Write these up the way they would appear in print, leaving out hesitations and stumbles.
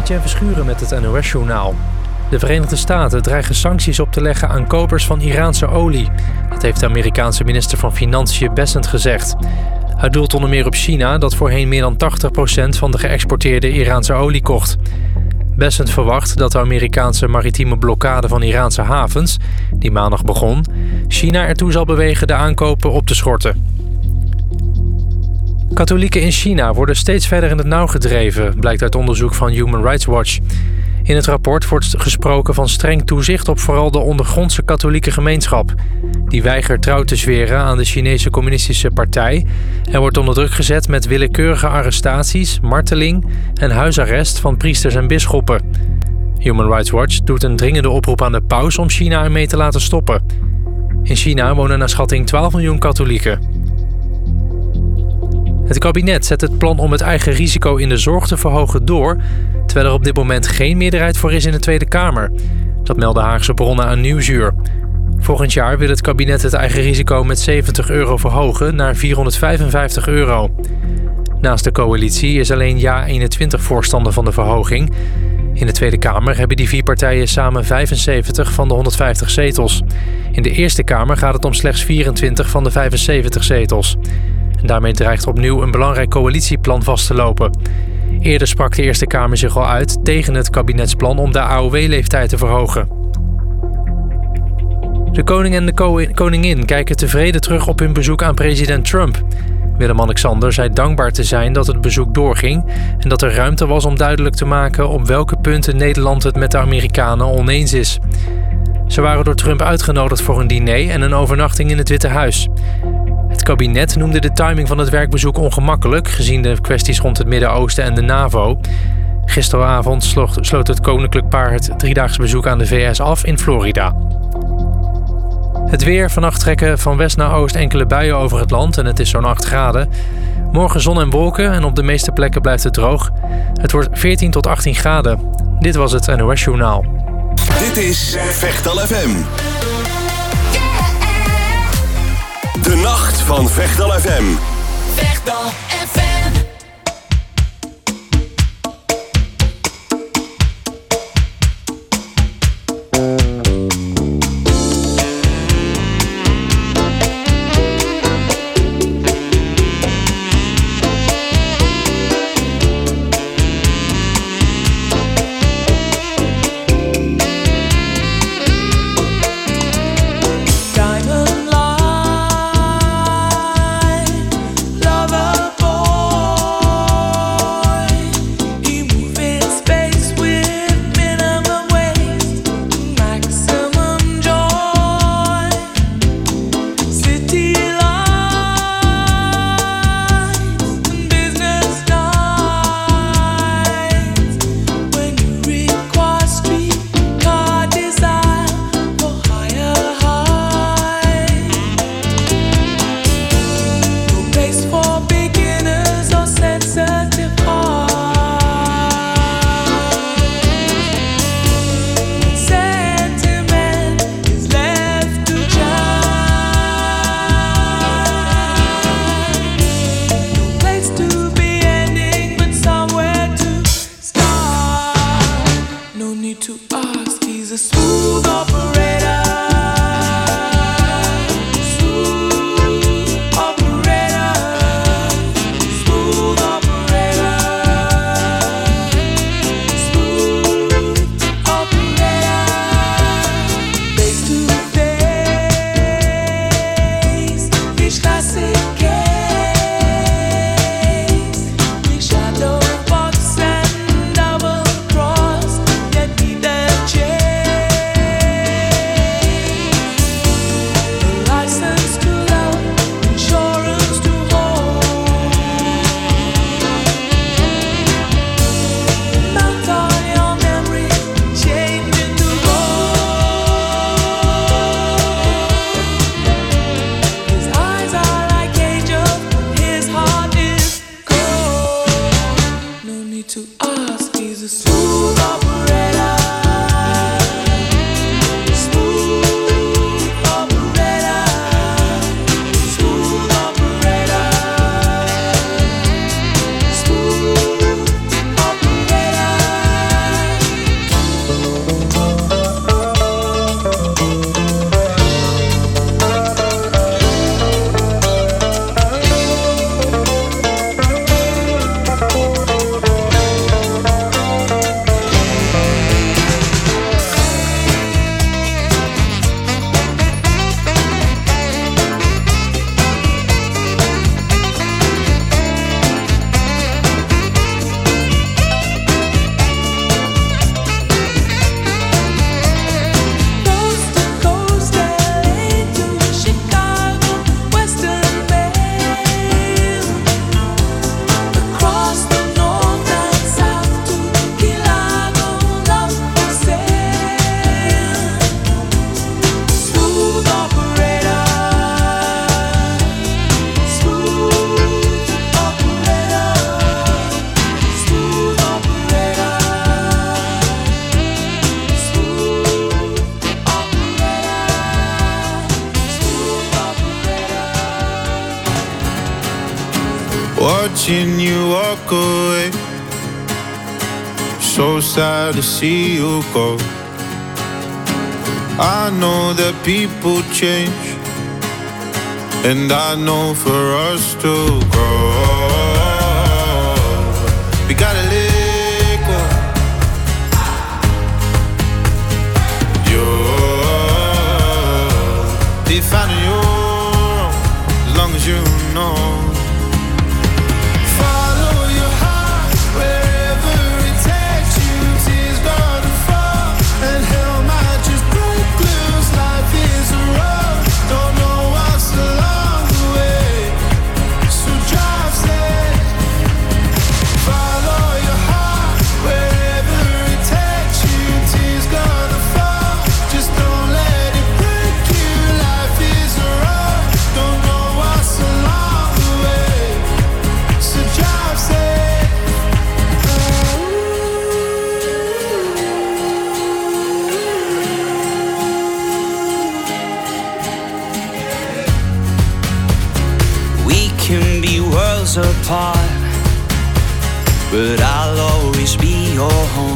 Etienne Verschuren met het NOS-journaal. De Verenigde Staten dreigen sancties op te leggen aan kopers van Iraanse olie. Dat heeft de Amerikaanse minister van Financiën Bessent gezegd. Hij doelt onder meer op China, dat voorheen meer dan 80% van de geëxporteerde Iraanse olie kocht. Bessent verwacht dat de Amerikaanse maritieme blokkade van Iraanse havens, die maandag begon, China ertoe zal bewegen de aankopen op te schorten. Katholieken in China worden steeds verder in het nauw gedreven, blijkt uit onderzoek van Human Rights Watch. In het rapport wordt gesproken van streng toezicht op vooral de ondergrondse katholieke gemeenschap. Die weigert trouw te zweren aan de Chinese Communistische Partij en wordt onder druk gezet met willekeurige arrestaties, marteling en huisarrest van priesters en bisschoppen. Human Rights Watch doet een dringende oproep aan de paus om China ermee te laten stoppen. In China wonen naar schatting 12 miljoen katholieken. Het kabinet zet het plan om het eigen risico in de zorg te verhogen door, terwijl er op dit moment geen meerderheid voor is in de Tweede Kamer. Dat melden Haagse bronnen aan Nieuwsuur. Volgend jaar wil het kabinet het eigen risico met €70 verhogen naar €455. Naast de coalitie is alleen JA21 voorstander van de verhoging. In de Tweede Kamer hebben die 4 partijen samen 75 van de 150 zetels. In de Eerste Kamer gaat het om slechts 24 van de 75 zetels. En daarmee dreigt opnieuw een belangrijk coalitieplan vast te lopen. Eerder sprak de Eerste Kamer zich al uit tegen het kabinetsplan om de AOW-leeftijd te verhogen. De koning en de koningin kijken tevreden terug op hun bezoek aan president Trump. Willem-Alexander zei dankbaar te zijn dat het bezoek doorging en dat er ruimte was om duidelijk te maken op welke punten Nederland het met de Amerikanen oneens is. Ze waren door Trump uitgenodigd voor een diner en een overnachting in het Witte Huis. Het kabinet noemde de timing van het werkbezoek ongemakkelijk, gezien de kwesties rond het Midden-Oosten en de NAVO. Gisteravond sloot het koninklijk paar het 3-daagse bezoek aan de VS af in Florida. Het weer. Vannacht trekken van west naar oost enkele buien over het land en het is zo'n 8 graden. Morgen zon en wolken en op de meeste plekken blijft het droog. Het wordt 14 tot 18 graden. Dit was het NOS Journaal. Dit is Vechtal FM. De nacht van Vechtal FM. Vechtal FM. watching you walk away. So sad to see you go. I know that people change, and I know for us to grow, we gotta let go. You're defining your own, as long as you know. Apart, but I'll always be your home.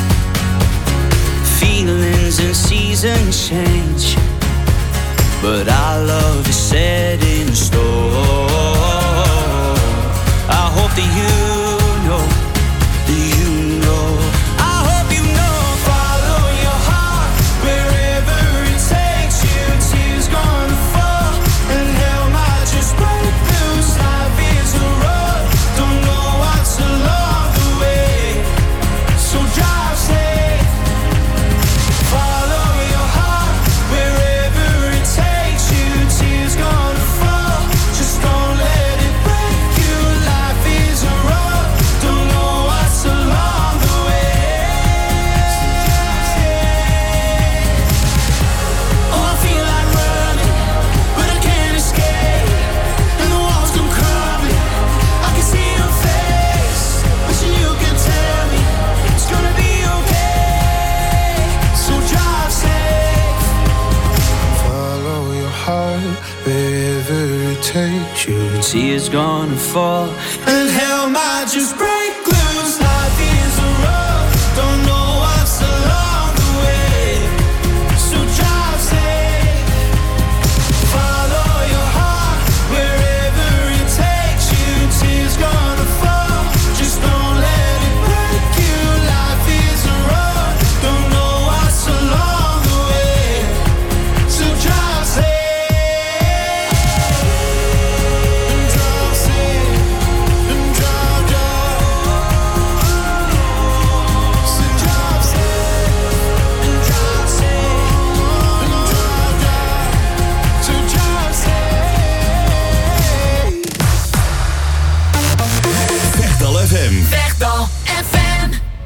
Feelings and seasons change, but our love is set in stone. I hope that you know, I hope you know. Follow your heart wherever it takes you. Tears gonna fall and hell might just break loose. Life is a road, don't know what's along the way, so drive safe. Follow your heart wherever it takes you. Tears gonna fall, just don't let it break you. Life is a road, don't know what's along the way. Oh, I feel like running, but I can't escape, and the walls come crumbling. I can see your face, wishing you can tell me it's gonna be okay, so drive safe. Follow your heart wherever it takes you. Tears gonna fall and hell might just break loose. Life is a road, don't know what's along the way, so drive safe. Follow your heart wherever it takes you. Tears gonna fall, just don't let it break you. Life is a road, don't know what's along the way, so drive safe. And drive safe, and drive, so drive safe, and drive safe, and drive, so drive safe. Vechtal FM. Vechtal FM.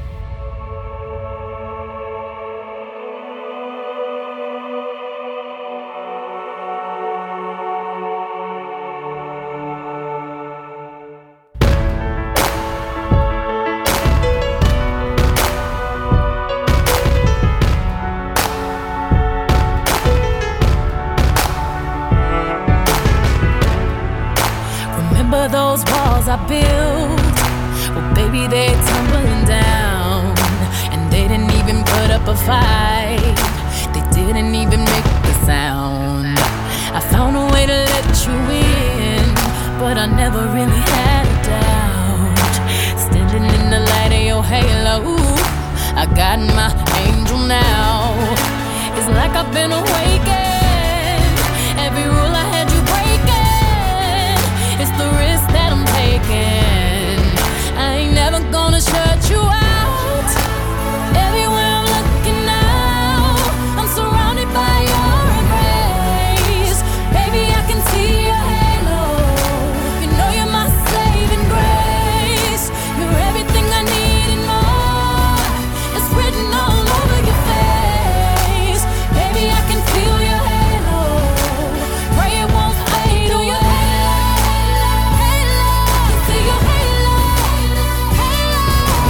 Remember those walls I built? Well, baby, they're tumbling down, and they didn't even put up a fight. They didn't even make a sound. I found a way to let you in, but I never really had a doubt. Standing in the light of your halo, I got my angel now. It's like I've been awakened. Every rule I had you breaking, it's the risk that I'm taking. I ain't never gonna shut you out. Everywhere I'm looking now, I'm surrounded by your embrace. Baby, I can see your halo. You know you're my saving grace. You're everything I need and more. It's written all over your face. Baby, I can feel your halo. Pray it won't fade. Feel your halo, halo. See your halo, halo.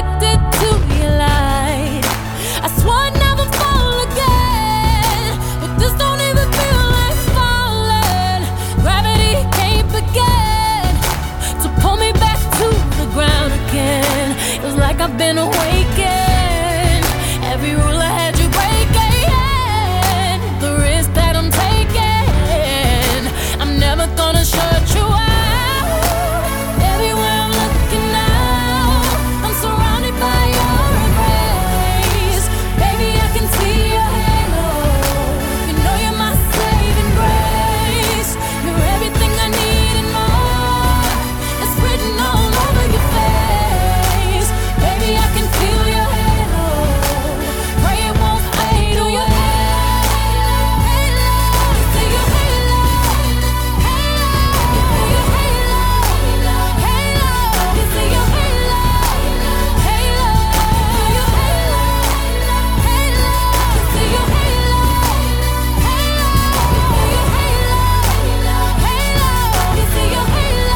addicted to your light. I swore I'd never fall again, but this don't even feel like falling. Gravity can't begin to pull me back to the ground again. It was like I've been awakened. Every rule I had you breaking, the risk that I'm taking, I'm never gonna shut you out. Everywhere I'm looking now, I'm surrounded by your embrace. Baby, I can see your halo. You know you're my saving grace. You're everything I need and more. It's written all over your face. Baby, I can feel your halo. Pray it won't fade. Oh, your halo, halo. You see your halo, halo. You see your halo, halo. You see your halo, halo. Your halo, halo. You see your halo, halo. Your halo, halo. You see your halo,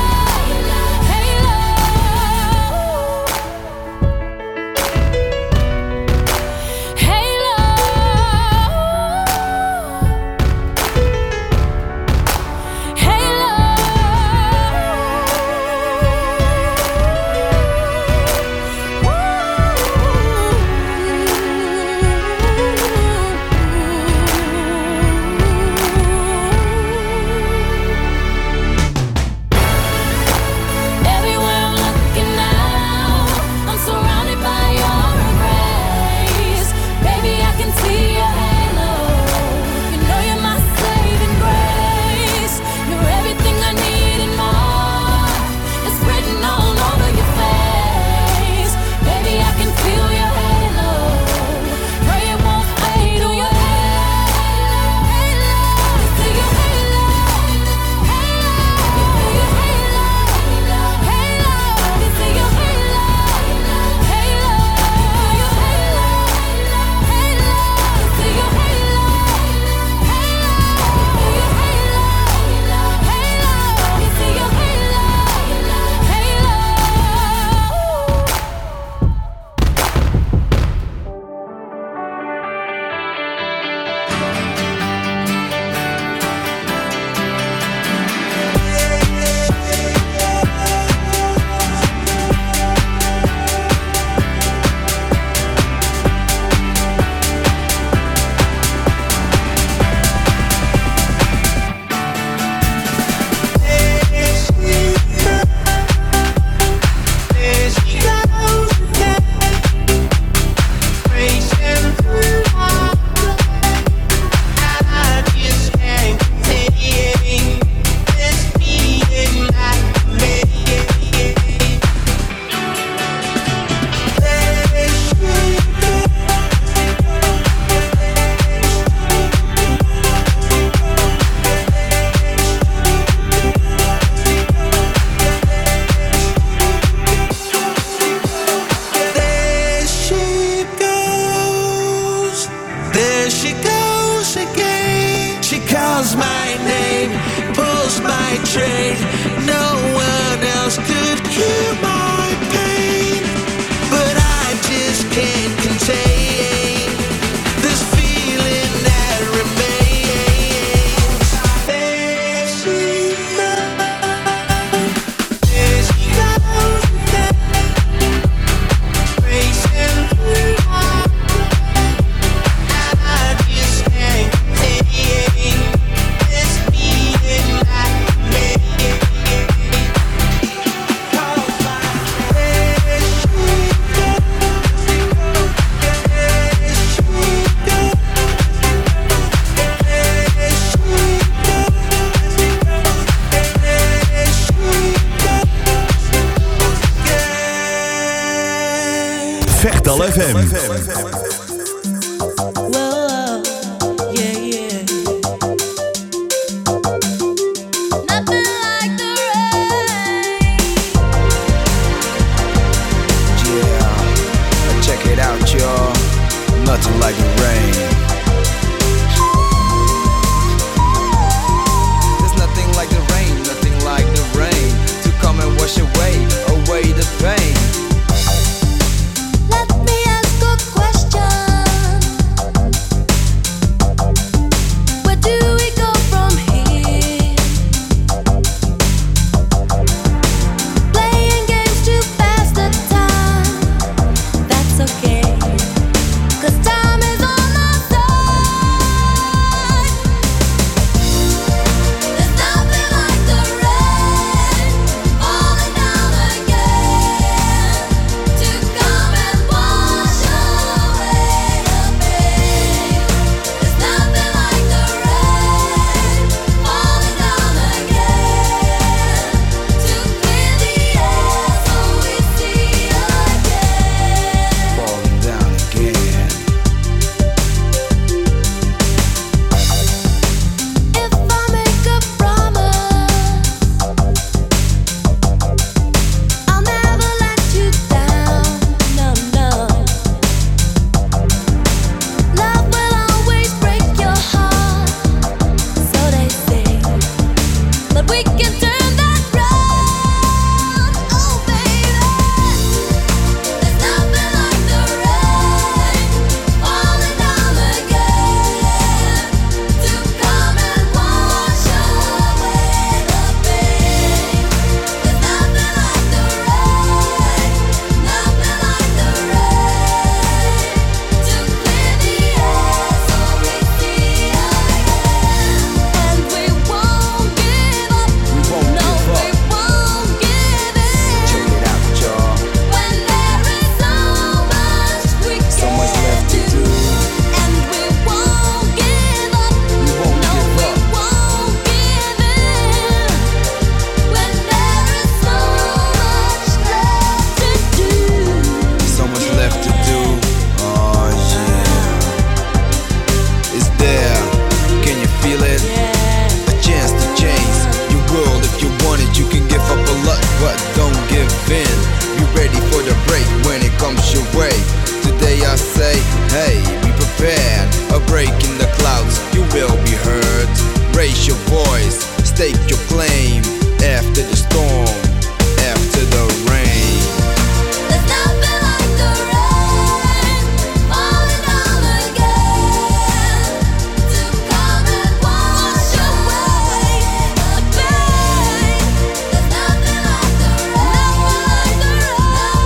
everywhere I'm looking now, I'm surrounded by your embrace. Baby, I can see your halo. You know you're my saving grace. You're everything I need and more. It's written all over your face. Baby, I can feel your halo. Pray it won't fade. Oh, your halo, halo. You see your halo, halo. You see your halo, halo. You see your halo, halo. Your halo, halo. You see your halo, halo. Your halo, halo. You see your halo, There she goes again. She calls my name, pulls my train. No one else could cure my pain, but I just can't contain this feeling that remains. There she goes. There she goes again. Racing through my Vechtal FM. Nothing like the rain. There's nothing like the rain, nothing like the rain to come and wash away the pain. Be ready for the break when it comes your way. Today I say, hey, be prepared. A break in the clouds, you will be heard. Raise your voice, stake your claim. After the storm, after the rain. There's nothing like the rain falling down again to come and wash away the pain. There's nothing like the rain,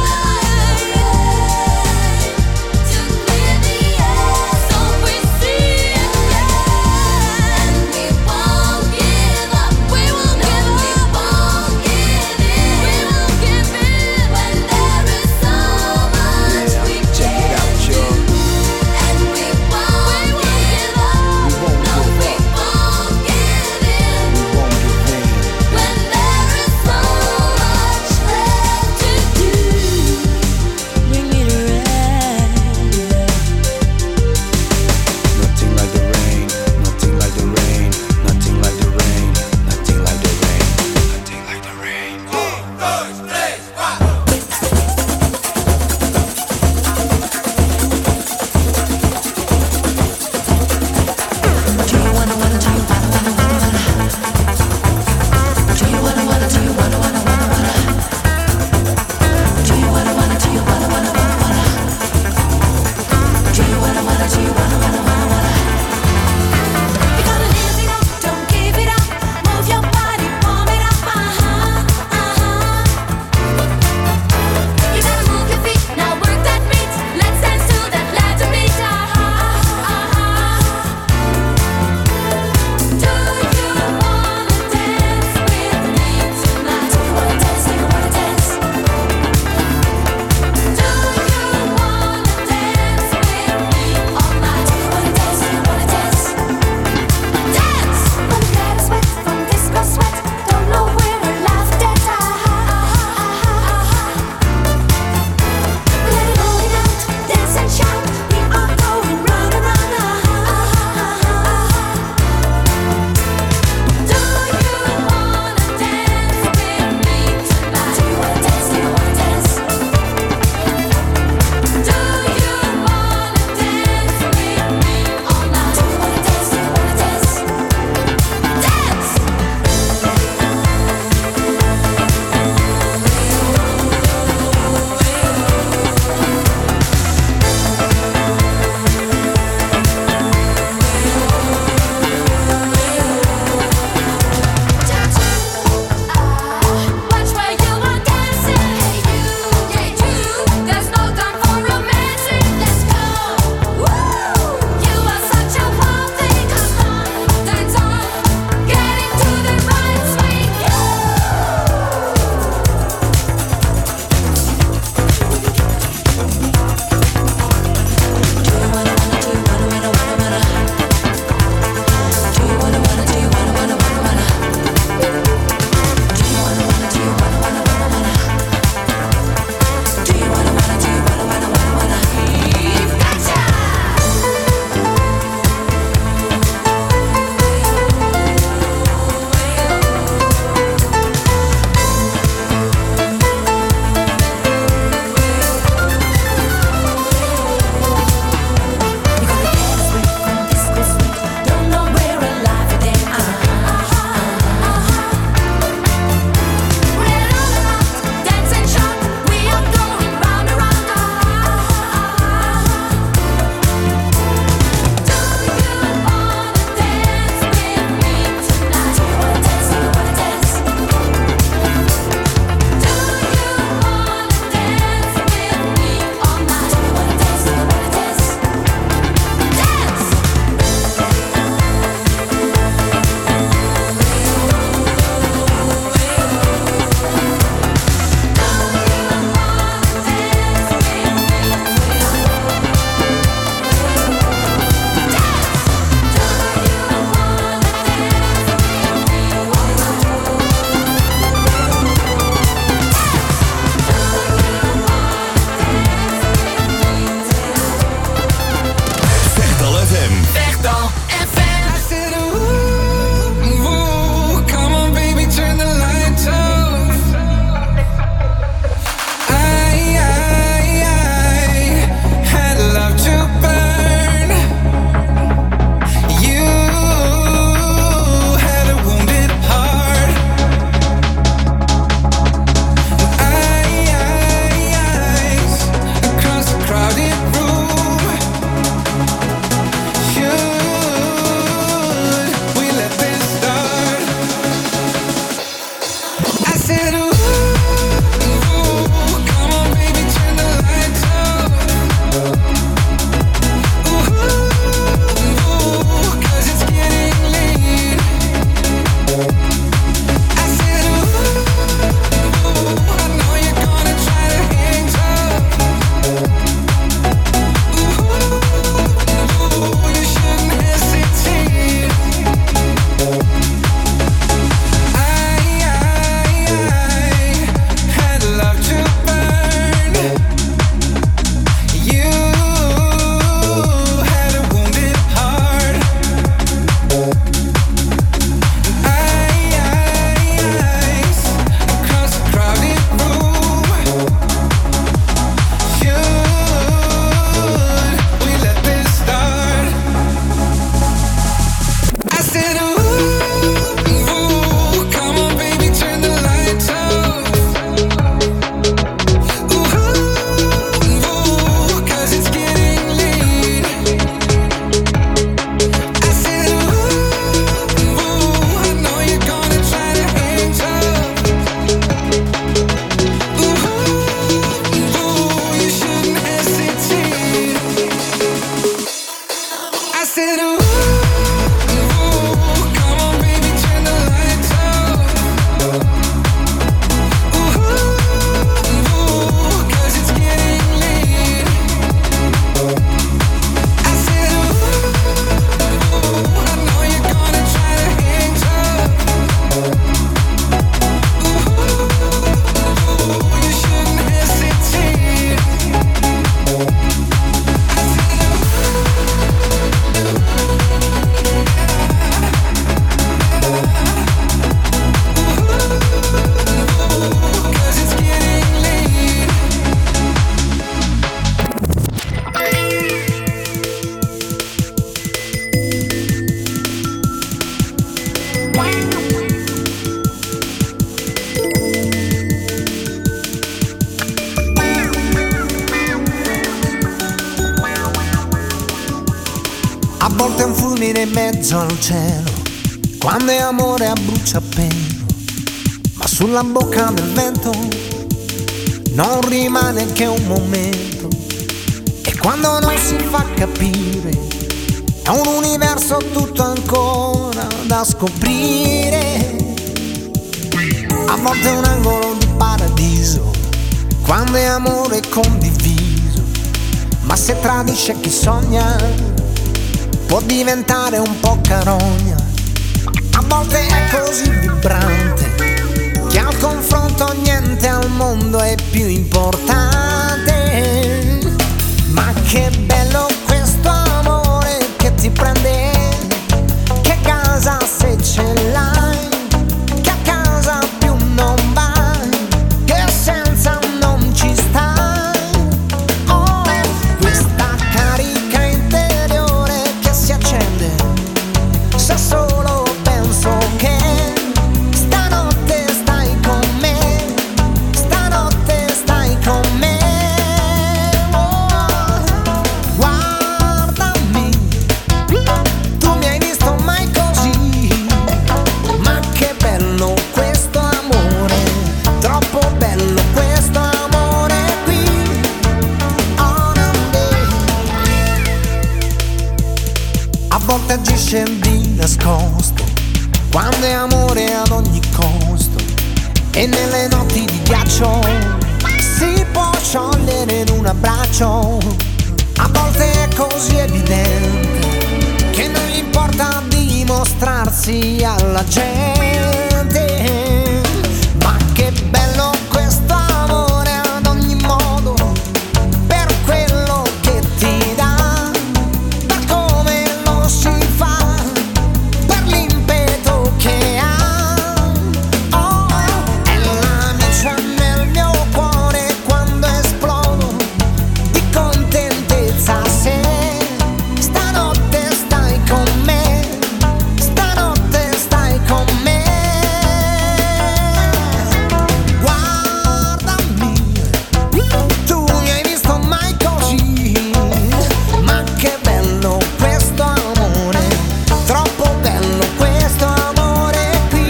volte è un fulmine in mezzo al cielo, quando è amore a bruciapelo, ma sulla bocca del vento non rimane che un momento. E quando non si fa capire, è un universo tutto ancora da scoprire. A volte è un angolo di paradiso, quando è amore condiviso, ma se tradisce chi sogna può diventare un po' carogna. A volte è così vibrante che al confronto niente al mondo è più importante. Ma che bello questo amore che ti prende, che casa se ce l'hai, che a casa più non vai, che senza non ci stai. Oh, questa carica interiore che si accende se solo penso che stanotte stai con me, stanotte stai con me. Oh, guardami, tu mi hai visto mai così, ma che bello questo amore, troppo bello questo amore qui. Oh, a volte agisce di nascosto, quando è amore ad ogni costo, e nelle notti di ghiaccio si può sciogliere in un abbraccio. A volte è così evidente che non gli importa dimostrarsi alla gente. Ma che bello questo amore ad ogni modo, per quello che ti dà, per come lo si fa, per l'impeto che ha. Oh, è la miccia nel mio cuore quando esplodo di contentezza se stanotte stai con me, stanotte stai con me. Guardami, tu mi hai visto mai così, ma che bello questo amore, troppo bello questo amore qui.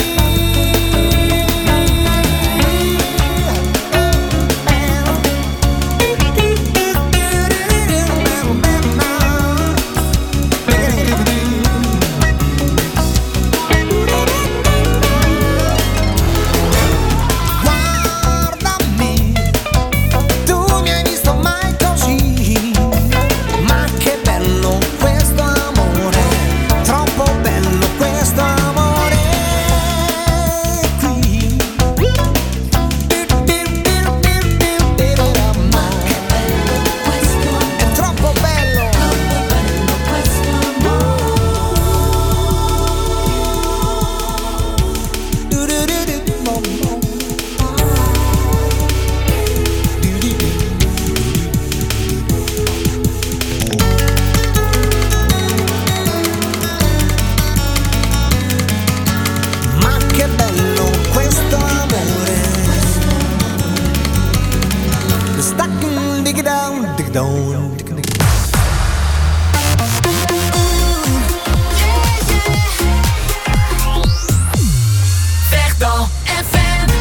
Guardami, tu mi hai visto mai così, ma che bello questo amore, troppo bello questo amore qui. Ma che bello questo amore, è troppo bello questo Ma che bello questo amore. Stuck in dig down, dig down, dig down. Verdon FM.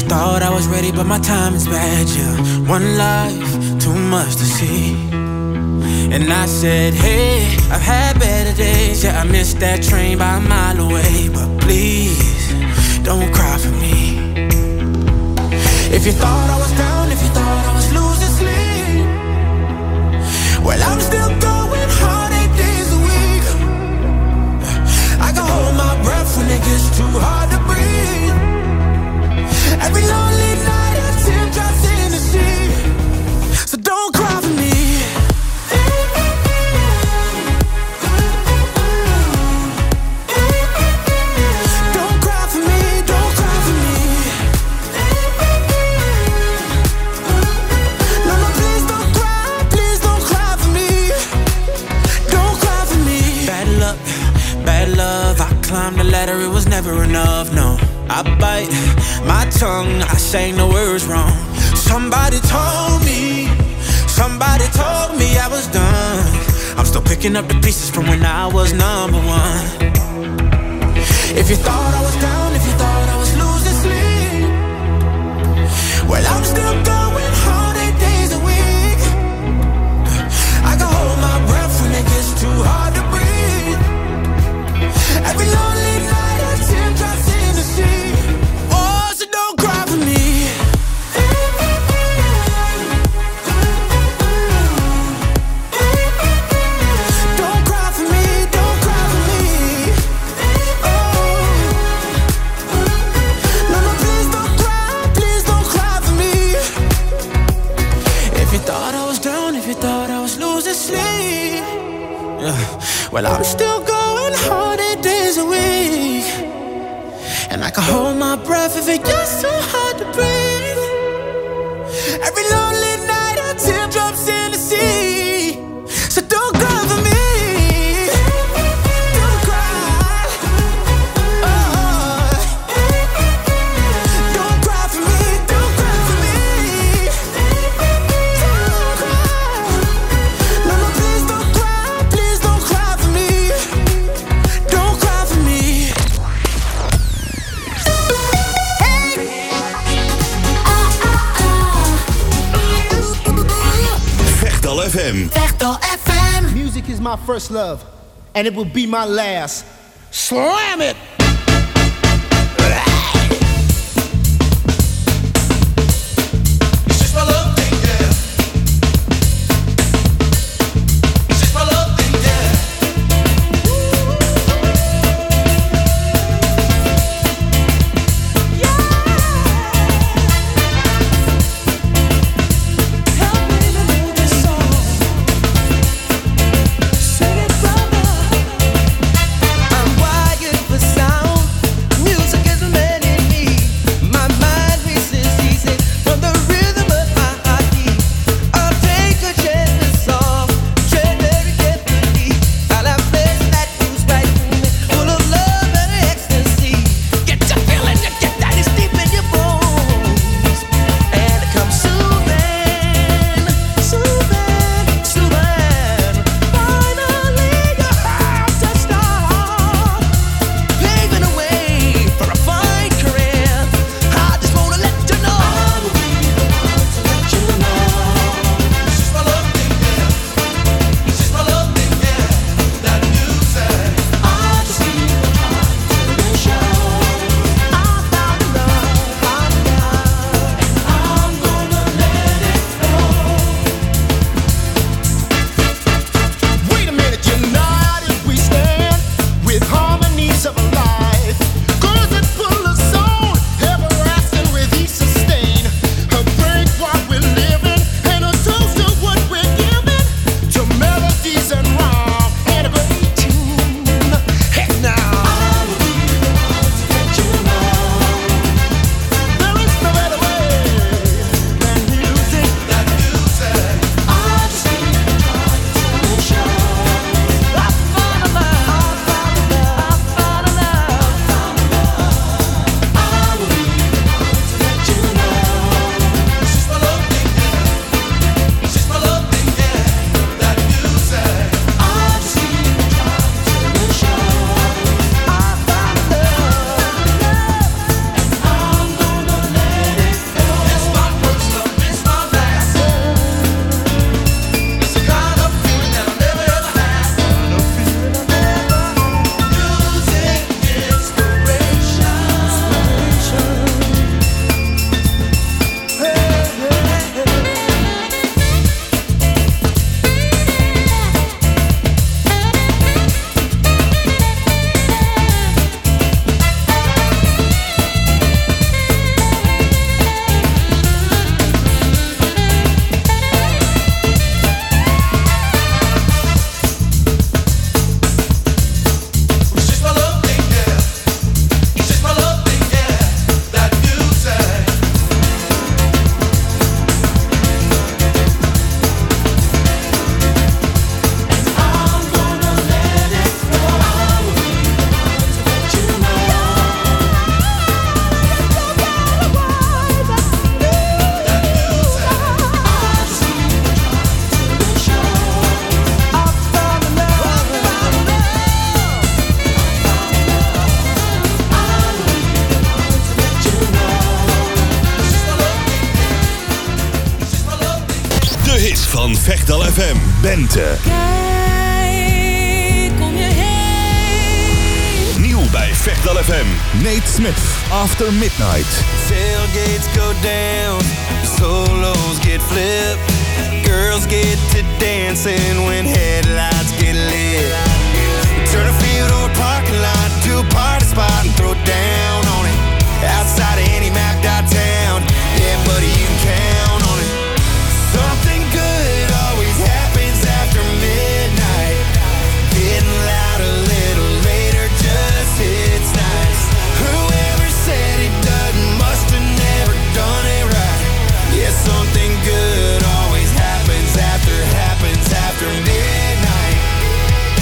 thought I was ready, but my time is bad, yeah. One life, too much to see. And I said, hey, I've had better days. Yeah, I missed that train by a mile away. But please, don't cry for me. If you thought I was down, if you thought I was losing sleep, well, I'm still going hard 8 days a week. I can hold my breath when it gets too hard to breathe. Every lonely night a tear drops in the sea. So don't cry for me. Don't cry for me, don't cry for me. No, no, please don't cry for me. Don't cry for me. Bad luck, bad love. I climbed the ladder, it was never enough, no. I bite my tongue, I say no words wrong. Somebody told me I was done. I'm still picking up the pieces from when I was number one. If you thought I was down, if you thought I was losing sleep, well, I'm still going hard 8 days a week. I can hold my breath when it gets too hard to breathe. Every lonely night a tear drops in the sea. Oh, so don't cry for me. Don't cry for me, don't cry for me. Oh, no, no, please don't cry for me. If you thought I was down, if you thought I was losing sleep, well, I'm still going hard 8 days a week. And I can hold my breath if it gets too hard to breathe. Every lonely night a tear drops in the sea. So don't cry for me. Don't cry. Oh. Don't cry for me. Don't cry for me. Don't cry. No, no, please don't cry. Please don't cry for me. Don't cry for me. Vechtal FM. Vechtal FM. Music is my first love, and it will be my last. Slam it! I'm wired for Vechtal FM. Bente. Kijk om je heen. Nieuw bij Vechtal FM. Nate Smith, After Midnight. Tailgates go down, solos get flipped. Girls get to dancing when headlights get lit. Turn a field or a parking lot to a party spot and throw down on it. Outside of any map downtown, yeah buddy you can count on it. Something good always happens after midnight. Getting loud a little later just hits nice. Whoever said it doesn't must have never done it right. Yeah, something good always happens after midnight.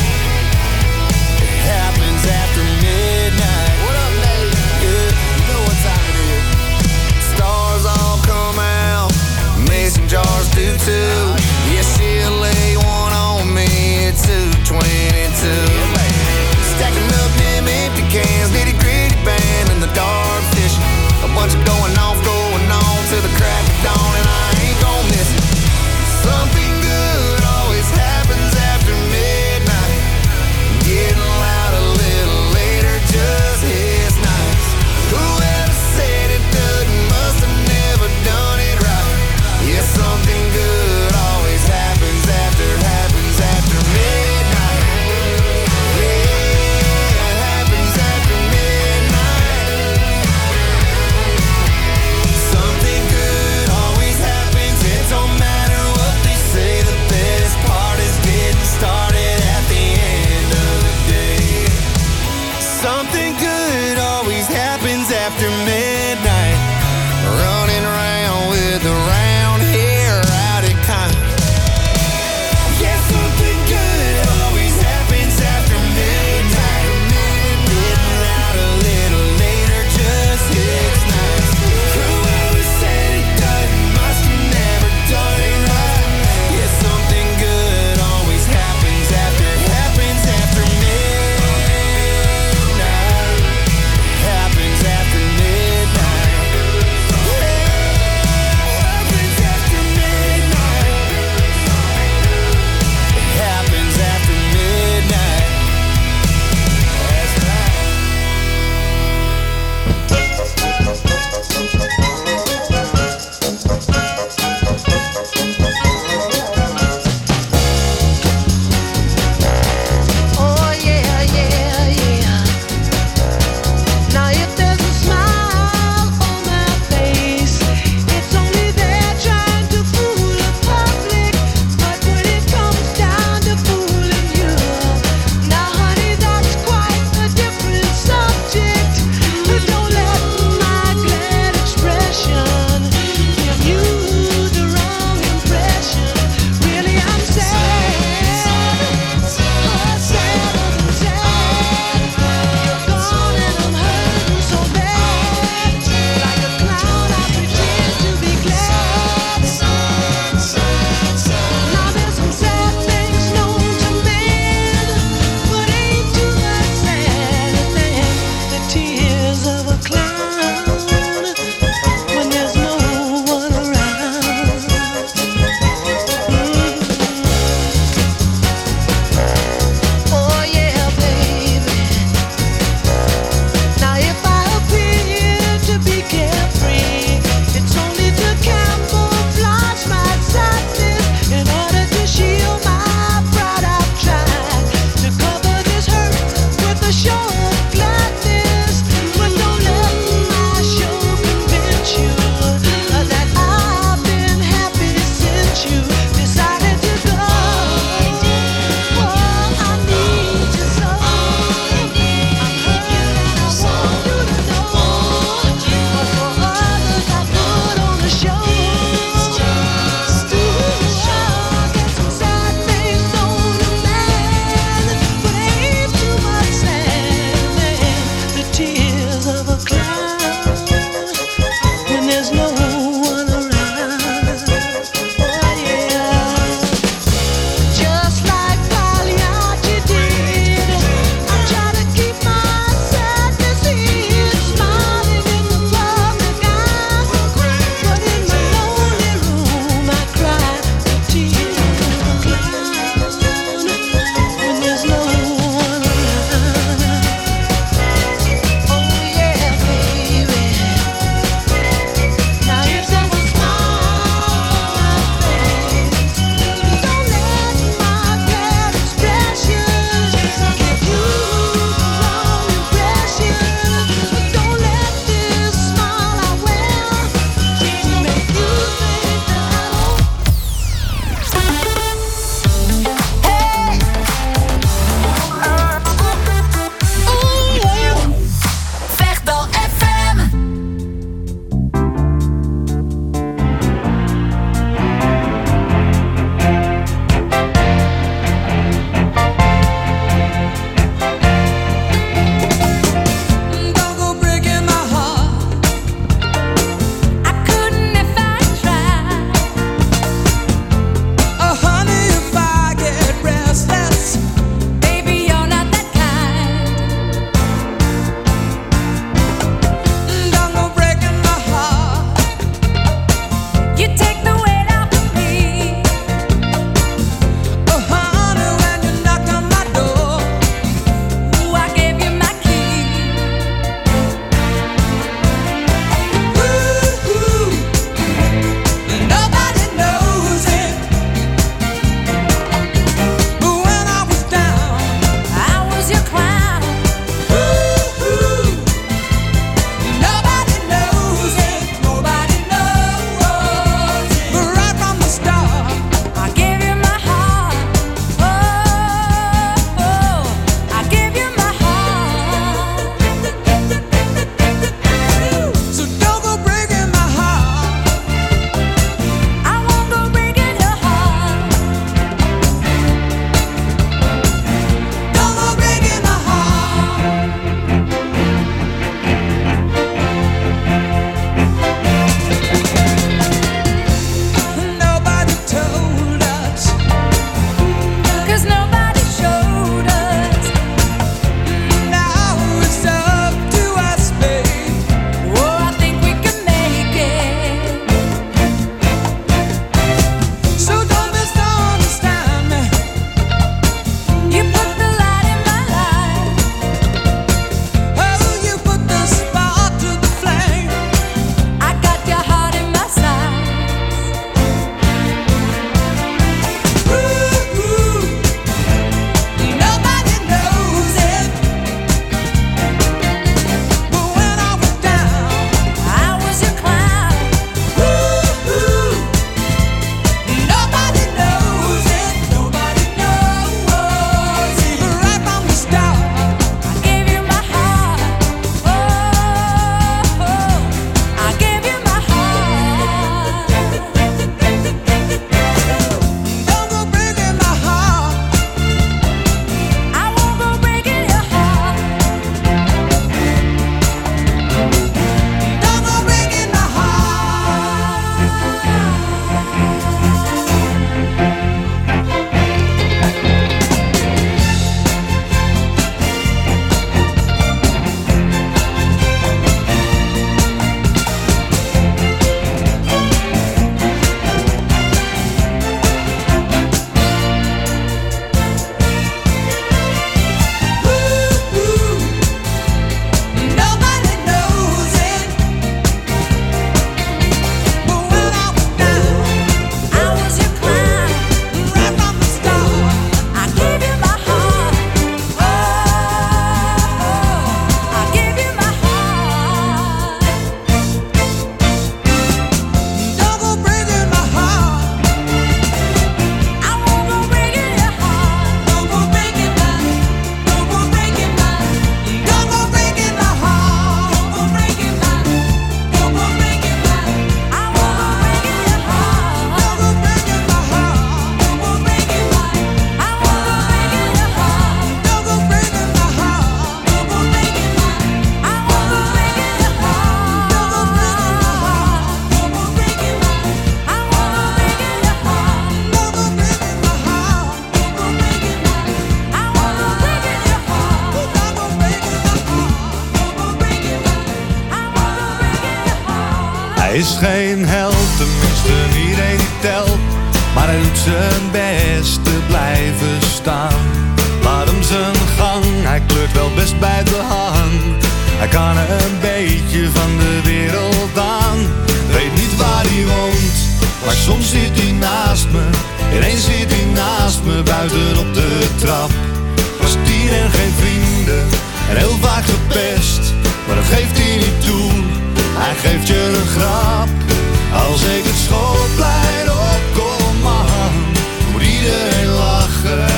Hij is geen held, tenminste iedereen die telt. Maar hij doet zijn best te blijven staan. Laat hem zijn gang, hij kleurt wel best bij de hang. Hij kan een beetje van de wereld aan. Weet niet waar hij woont, maar soms zit hij naast me. Ineens zit hij naast me buiten op de trap. Was tien en geen vrienden en heel vaak gepest. Maar dat geeft hij niet toe, hij geeft je een grap. Als ik het schoolplein opkom, man, moet iedereen lachen.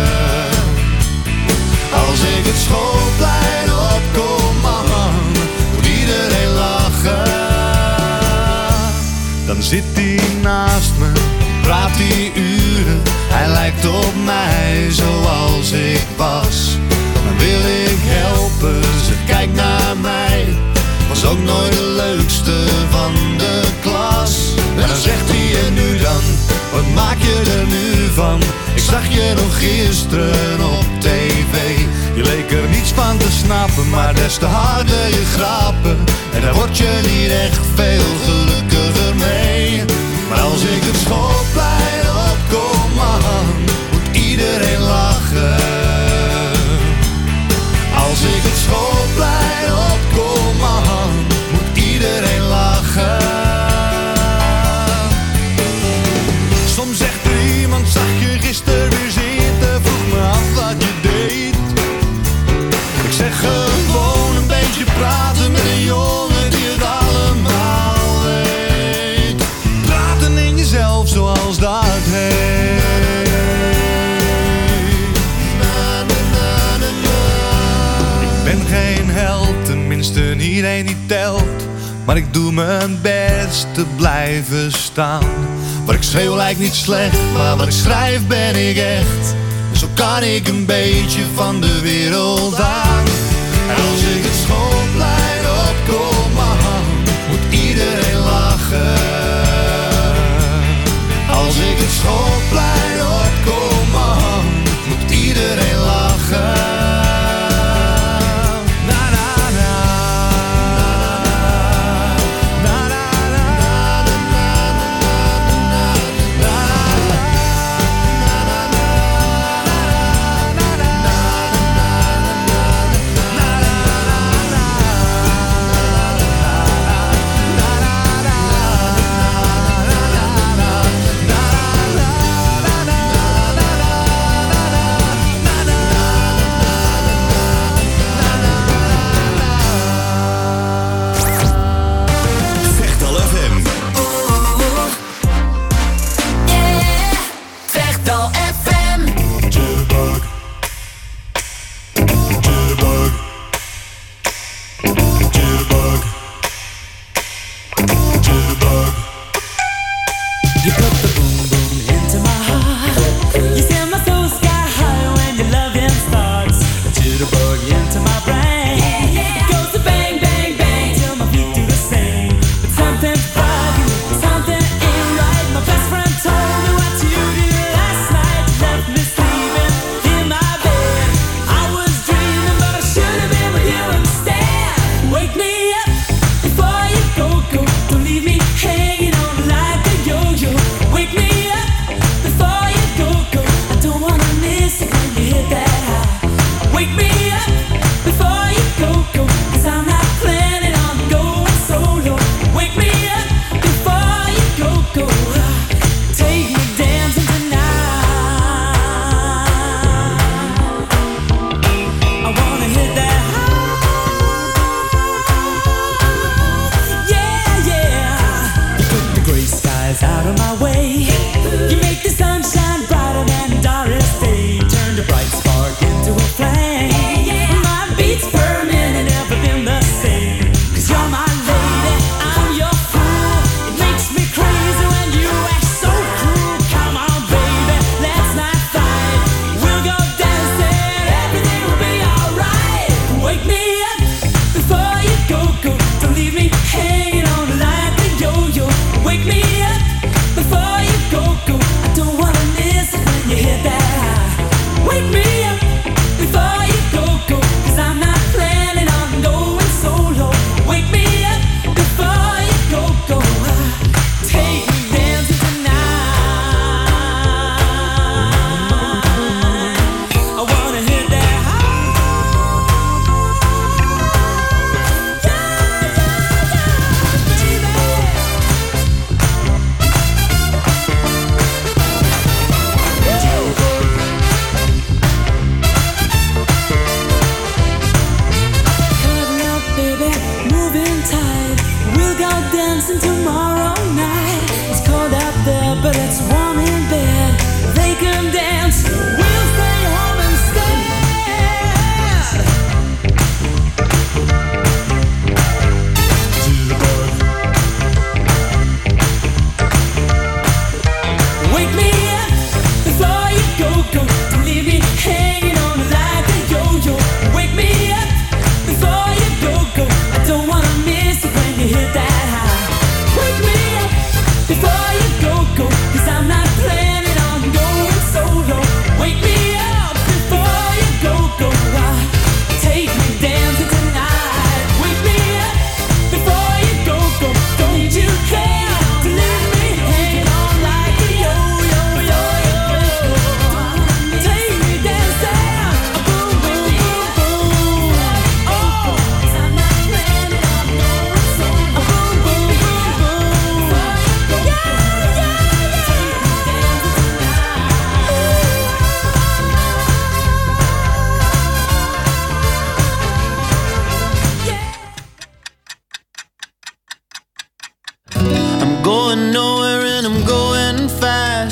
Als ik het schoolplein opkom, man, moet iedereen lachen. Dan zit hij naast me, praat hij uren. Hij lijkt op mij zoals ik was. Dan wil ik helpen, ze kijkt naar mij. Was ook nooit de leukste van de klas. En dan zegt hij en nu dan, wat maak je er nu van? Ik zag je nog gisteren op tv. Je leek er niets van te snappen, maar des te harder je grappen. En daar word je niet echt veel gelukkiger mee. Maar als ik het schoolplein opkom, man, moet iedereen lachen. Als ik het schoolplein opkom, man, moet iedereen lachen. Soms zegt er iemand, zag je gisteren weer zitten, vroeg me af wat je deed. Ik zeg gewoon een beetje praten met een jongen die het allemaal weet. Praten in jezelf zoals dat heet. Ik ben geen held, tenminste niet één die telt. Maar ik doe mijn best te blijven staan. Wat ik schreeuw lijkt niet slecht, maar wat ik schrijf ben ik echt. En zo kan ik een beetje van de wereld aan. En als ik het schoolplein opkom, man, moet iedereen lachen. Als ik het schoolplein opkom, man, moet iedereen lachen.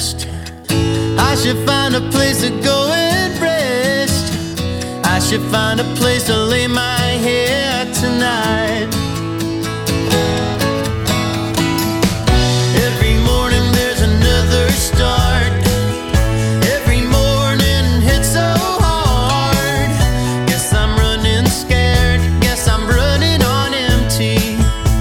past. I should find a place to go and rest. I should find a place to lay my head tonight. Every morning there's another start. Every morning hits so hard. Guess I'm running scared. Guess I'm running on empty.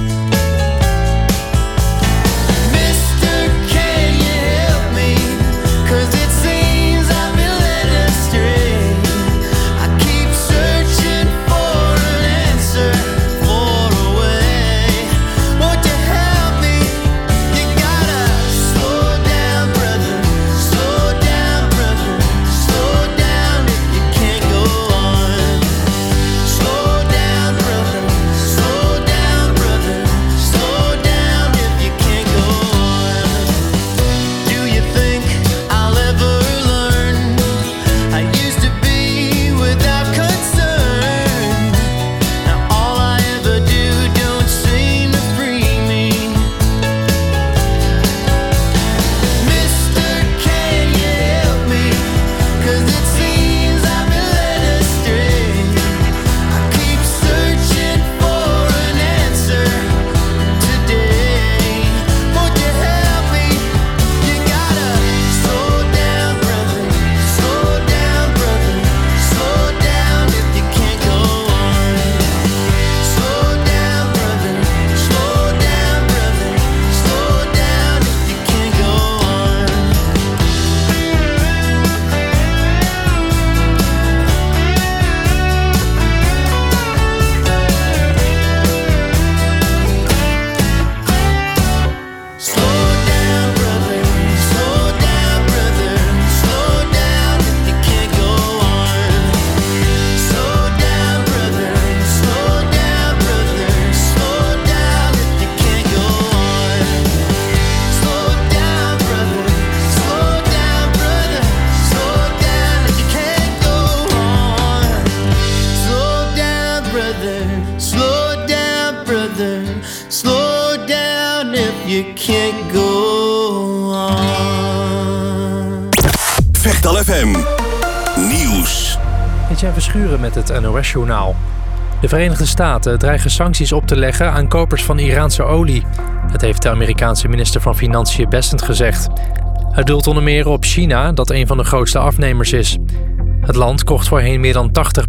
Mister, can you help me? 'Cause it seems I've been led astray. I keep searching for an answer, for a way. Won't you help me? You gotta slow down, brother. Slow down, brother. Slow down if you can't go on. Slow down, brother. Slow down, brother. Slow down if you can't go on. Do you think I'll ever learn? I used to be without concern. Now all I ever do don't seem to free me. Mister, can you help me? 'Cause it seems I've been led astray. I keep searching for an answer today. Won't you help me? You gotta slow down, brother. Slow down, brother. Slow down if you can't go on. Slow down, brother. Slow down, brother. Slow down if you can't go on. Slow down, brother. Slow down, brother. Slow down if you can't go on. Slow down, brother. Slow down, brother. Slow down if you can't go on. Slow down, brother. Slow down, brother. Slow down if you can't go on. Slow down, brother. Slow down, brother. Slow down if you can't go on. Vechtal FM. Nieuws. Etienne Verschuren met het NOS-journaal. De Verenigde Staten dreigen sancties op te leggen aan kopers van Iraanse olie. Dat heeft de Amerikaanse minister van Financiën Bessent gezegd. Hij doelt onder meer op China, dat een van de grootste afnemers is. Het land kocht voorheen meer dan 80